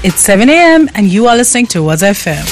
It's 7 a.m. and you are listening to Waza FM.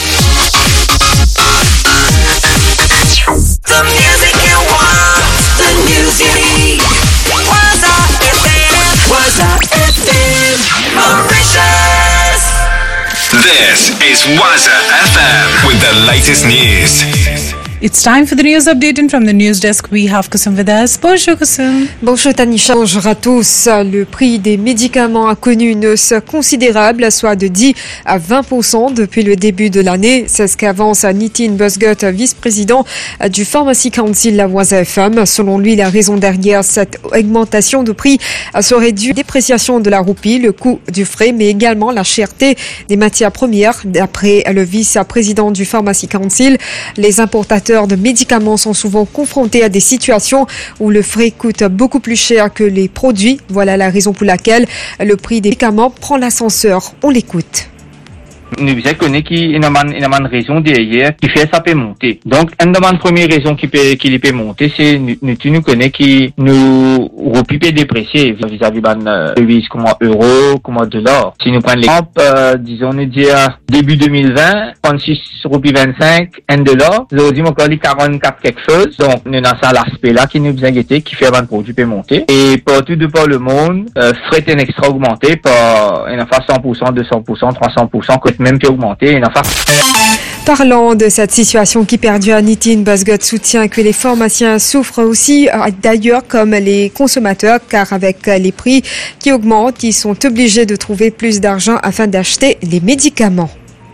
The music you want, the news you need. Waza FM, Waza FM, Mauritius. This is Waza FM with the latest news. It's time for the news update, from the news desk we have Kusum with us. Bonjour Kusum. Bonjour Tanisha, bonjour à tous. Le prix des médicaments a connu une hausse considérable, soit de 10 à 20% depuis le début de l'année. C'est ce qu'avance Nitin Busgut, vice-président du Pharmacy Council la Waza FM. Selon lui, la raison derrière cette augmentation de prix serait due à la dépréciation de la roupie, le coût du frais, mais également la cherté des matières premières. D'après le vice-président du Pharmacy Council, les importateurs de médicaments sont souvent confrontés à des situations où le frais coûte beaucoup plus cher que les produits. Voilà la raison pour laquelle le prix des médicaments prend l'ascenseur. On l'écoute. Nous connaissons qu'il y a une raison derrière qui fait ça peut monter. Donc, une première raison qui peut monter, c'est nous connaissons que nous roupies peut déprécier vis-à-vis de devises comme euro, comme dollar. Si nous prenons l'exemple, disons, nous dire début 2020, 36 roupies 25, 1 dollar, aujourd'hui, on dit 44 quelque chose. Donc, nous avons ça l'aspect là qui nous inquiète, qui fait un produit peut monter. Et partout de par le monde, frais est extra augmenté par, une fois 100%, 200%, 300%, même peut augmenter. Parlant de cette situation qui perdure, Nitin Busgut soutient que les pharmaciens souffrent aussi d'ailleurs comme les consommateurs, car avec les prix qui augmentent, ils sont obligés de trouver plus d'argent afin d'acheter les médicaments.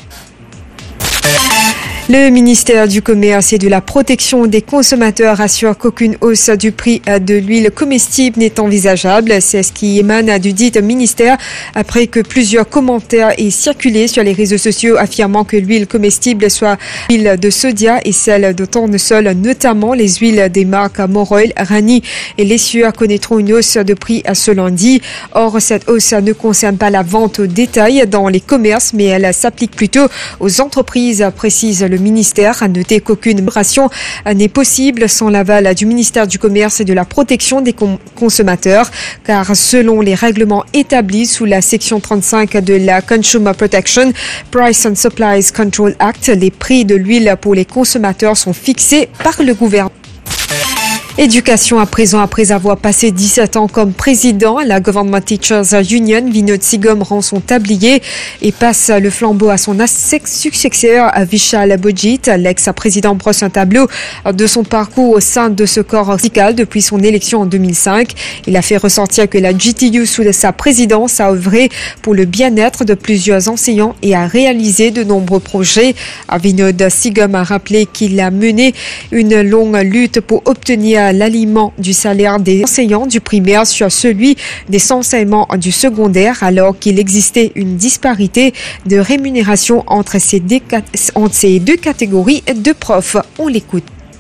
Le ministère du Commerce et de la Protection des consommateurs assure qu'aucune hausse du prix de l'huile comestible n'est envisageable. C'est ce qui émane du dit ministère après que plusieurs commentaires aient circulé sur les réseaux sociaux affirmant que l'huile comestible, soit l'huile de sodia et celle de tournesol, notamment les huiles des marques Moroil, Rani et Lessieur, connaîtront une hausse de prix ce lundi. Or, cette hausse ne concerne pas la vente au détail dans les commerces, mais elle s'applique plutôt aux entreprises, précise le ministère. A noter qu'aucune opération n'est possible sans l'aval du ministère du Commerce et de la Protection des consommateurs, car selon les règlements établis sous la section 35 de la Consumer Protection Price and Supplies Control Act, les prix de l'huile pour les consommateurs sont fixés par le gouvernement. Éducation à présent, après avoir passé 17 ans comme président, la Government Teachers Union, Vinod Sigom rend son tablier et passe le flambeau à son successeur, Vishal Bojit. L'ex-président brosse un tableau de son parcours au sein de ce corps syndical depuis son élection en 2005. Il a fait ressortir que la GTU, sous sa présidence, a œuvré pour le bien-être de plusieurs enseignants et a réalisé de nombreux projets. Vinod Sigom a rappelé qu'il a mené une longue lutte pour obtenir l'aliment du salaire des enseignants du primaire sur celui des enseignants du secondaire, alors qu'il existait une disparité de rémunération entre ces deux catégories de profs. On l'écoute.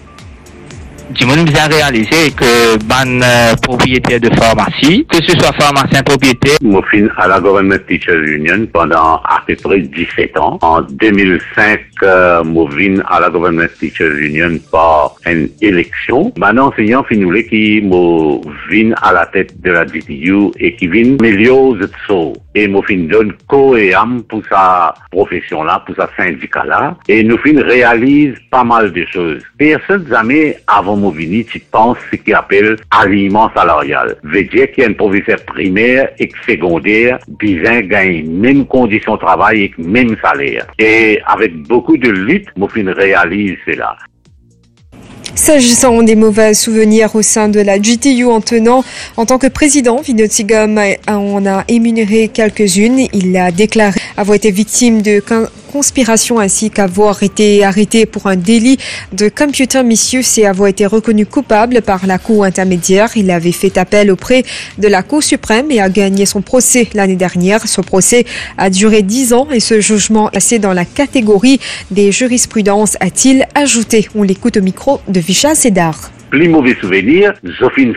Du monde bien réalisé que propriétaire de pharmacie, que ce soit pharmacien propriétaire. Moi, fin à la Government Teachers Union pendant à peu près 17 ans. En 2005, moi, vin à la Government Teachers Union par une élection. Maintenant, enseignant finoulet qui moi vin à la tête de la GTU et qui vin Melios de so. Et moi, fin donne co-et-âme pour sa profession-là, pour sa syndicat-là. Et nous fin réalise pas mal de choses. Personne jamais avant Movini, tu penses ce qu'il appelle aliment salarial. Veut dire qu'il y a un professeur primaire et secondaire, bien gagne même conditions de travail et même salaire. Et avec beaucoup de lutte, Mofin réalise cela. S'agissant des mauvais souvenirs au sein de la GTU en tant que président, Vinod Sigom en a énuméré quelques-unes. Il a déclaré avoir été victime de conspiration ainsi qu'avoir été arrêté pour un délit de computer misuse et avoir été reconnu coupable par la Cour intermédiaire. Il avait fait appel auprès de la Cour suprême et a gagné son procès l'année dernière. Ce procès a duré 10 ans et ce jugement est passé dans la catégorie des jurisprudences, a-t-il ajouté. On l'écoute au micro de Vishal Sedar. Plus mauvais souvenir, Zofine fait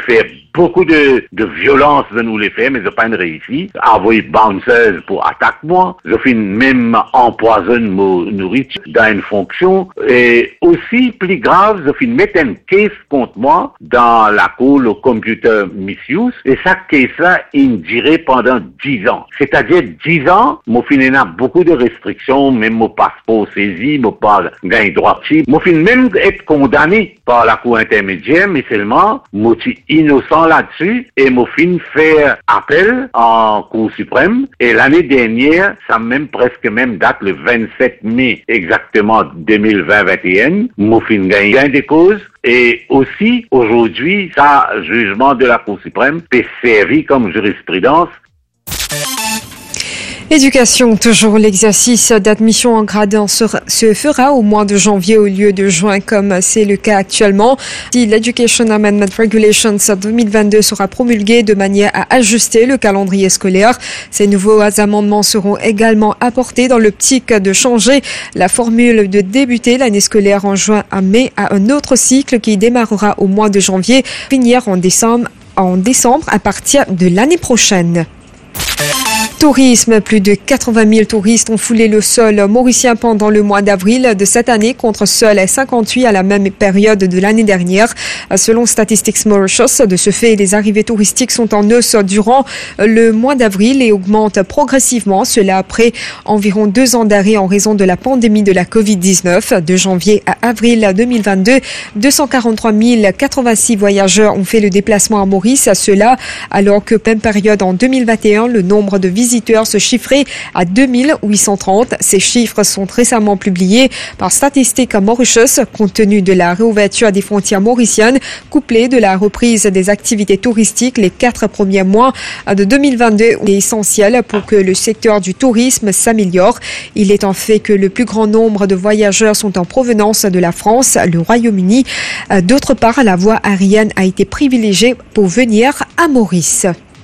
beaucoup de violence de nous les faire, mais je pas réussi. Envoyer bouncers pour attaquer moi. Je finis même empoisonner ma nourriture dans une fonction. Et aussi, plus grave, je finis mettre une case contre moi dans la cour, le computer misuse. Et ça, case-là, il dirait pendant 10 ans. C'est-à-dire 10 ans, moi finis a beaucoup de restrictions, même mon passeport saisi, mon pas gagner droit de moi finis même être condamné par la cour intermédiaire, mais seulement, moi suis innocent là-dessus, et moi finis faire appel en cour suprême. Et l'année dernière, ça même presque même date le 27 mai exactement 2020-21, moi finis gagner gain de cause. Et aussi, aujourd'hui, ça, jugement de la Cour suprême, peut servir comme jurisprudence. Éducation, toujours l'exercice d'admission en gradin se fera au mois de janvier au lieu de juin comme c'est le cas actuellement. Si l'Education Amendment Regulations 2022 sera promulgué de manière à ajuster le calendrier scolaire, ces nouveaux amendements seront également apportés dans l'optique de changer la formule de débuter l'année scolaire en juin à mai à un autre cycle qui démarrera au mois de janvier, finir en décembre à partir de l'année prochaine. Tourisme, plus de 80 000 touristes ont foulé le sol mauricien pendant le mois d'avril de cette année contre seuls 58 à la même période de l'année dernière. Selon Statistics Mauritius, de ce fait, les arrivées touristiques sont en hausse durant le mois d'avril et augmentent progressivement. Cela après environ 2 ans d'arrêt en raison de la pandémie de la Covid-19. De janvier à avril 2022, 243 086 voyageurs ont fait le déplacement à Maurice. Cela alors que même période en 2021, le nombre de visiteurs se chiffrait à 2830. Ces chiffres sont récemment publiés par Statistics Mauritius compte tenu de la réouverture des frontières mauriciennes couplée de la reprise des activités touristiques. Les 4 premiers mois de 2022 est essentiel pour que le secteur du tourisme s'améliore. Il est en fait que le plus grand nombre de voyageurs sont en provenance de la France, le Royaume-Uni. D'autre part, la voie aérienne a été privilégiée pour venir à Maurice.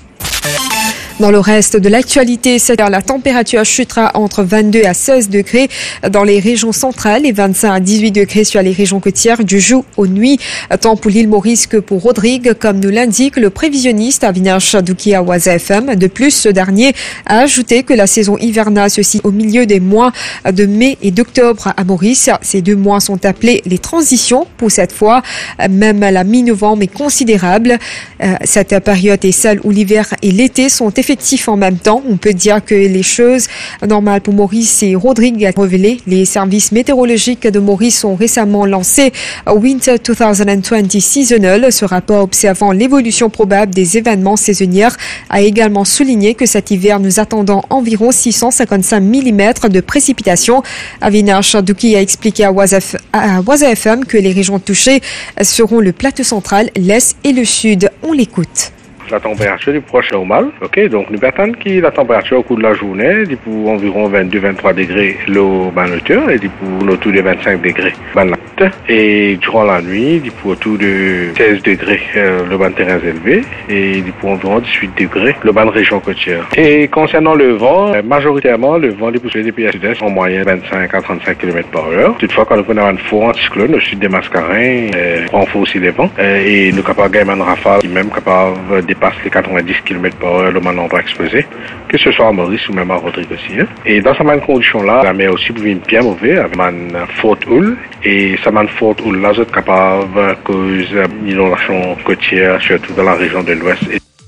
Dans le reste de l'actualité, la température chutera entre 22 à 16 degrés dans les régions centrales et 25 à 18 degrés sur les régions côtières du jour aux nuits, tant pour l'île Maurice que pour Rodrigue, comme nous l'indique le prévisionniste Avinash Douki à Waza FM. De plus, ce dernier a ajouté que la saison hivernale se situe au milieu des mois de mai et d'octobre à Maurice. Ces 2 mois sont appelés les transitions. Pour cette fois, même la mi-novembre est considérable. Cette période est celle où l'hiver et l'été sont effectifs en même temps. On peut dire que les choses normales pour Maurice et Rodrigue a révélé. Les services météorologiques de Maurice ont récemment lancé Winter 2020 Seasonal. Ce rapport observant l'évolution probable des événements saisonniers a également souligné que cet hiver nous attendons environ 655 mm de précipitations. Avinash Douki a expliqué à Waza FM que les régions touchées seront le plateau central, l'est et le sud. On l'écoute. La température est proche normale, ok, donc nous attendons que la température au cours de la journée, dit pour environ 22-23 degrés le banauteur et dit pour autour de 25 degrés banat. Et durant la nuit, dit pour autour de 16 degrés le ban terrain élevé et dit pour environ 18 degrés le ban région côtière. Et concernant le vent, majoritairement le vent est depuis le sud-est en moyenne 25 à 35 km/h. Toutefois, quand nous prenons un fort anticyclone au sud des Mascarins, on renforce aussi les vents et nous sommes capables de gagner un rafale qui même capable dépasse les 90 km/h le nombre exposé, que ce soit à Maurice ou même à Rodrigue aussi. Et dans ces conditions-là, la mer aussi devient bien mauvaise avec une forte houle et ça m'a forte houle là, vous êtes capable à cause d'inondations côtières, surtout dans la région de l'Ouest.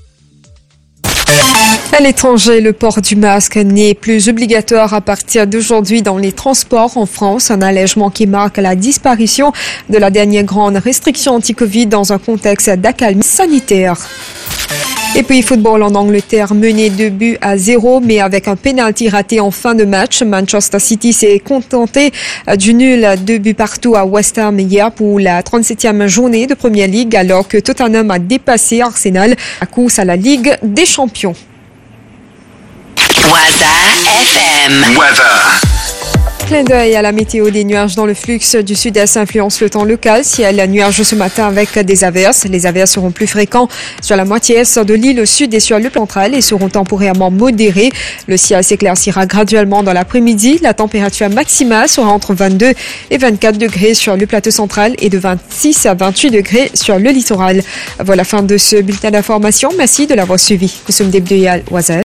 À l'étranger, le port du masque n'est plus obligatoire à partir d'aujourd'hui dans les transports en France, un allègement qui marque la disparition de la dernière grande restriction anti-Covid dans un contexte d'accalmie sanitaire. Et puis football en Angleterre, mené 2-0, mais avec un penalty raté en fin de match. Manchester City s'est contenté du nul 2-partout à West Ham hier pour la 37e journée de Premier League, alors que Tottenham a dépassé Arsenal à course à la Ligue des Champions. Waza FM. Weather. Clin d'œil à la météo, des nuages dans le flux du sud-est influencent le temps local. Ciel nuageux ce matin avec des averses. Les averses seront plus fréquents sur la moitié est de l'île au sud et sur le central et seront temporairement modérés. Le ciel s'éclaircira graduellement dans l'après-midi. La température maximale sera entre 22 et 24 degrés sur le plateau central et de 26 à 28 degrés sur le littoral. Voilà la fin de ce bulletin d'information. Merci de l'avoir suivi. Nous sommes Debdoyal Waza.